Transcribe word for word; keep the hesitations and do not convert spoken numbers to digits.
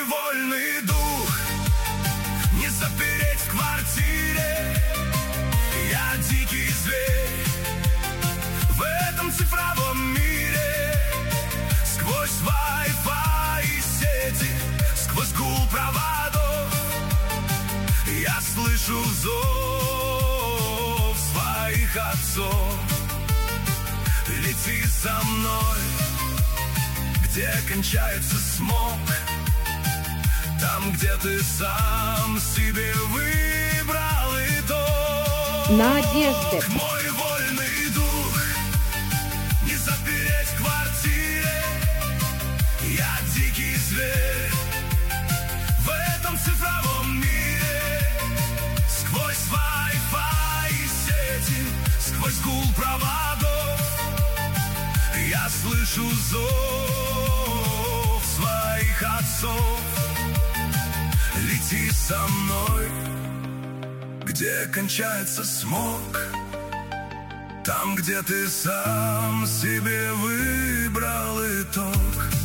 вольный дух не запереть в квартире. Я дикий зверь в этом цифровом мире. Сквозь Wi-Fi и сети, сквозь гул проводов я слышу зов своих отцов. Лети со мной, где кончается смог, там, где ты сам себе выбрал итог. Надежды. Мой вольный дух не запереть в квартире. Я дикий зверь в этом цифровом мире. Сквозь Wi-Fi и сети, сквозь гул проводов я слышу зов своих отцов. Лети со мной, где кончается смог, там, где ты сам себе выбрал итог.